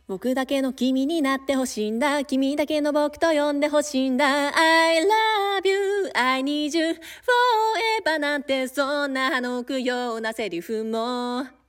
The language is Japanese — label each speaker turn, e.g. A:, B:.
A: 僕だけの君になってほしいんだ。君だけの僕と呼んでほしいんだ。I love you, I need you, forever なんてそんな歯の浮くようなセリフも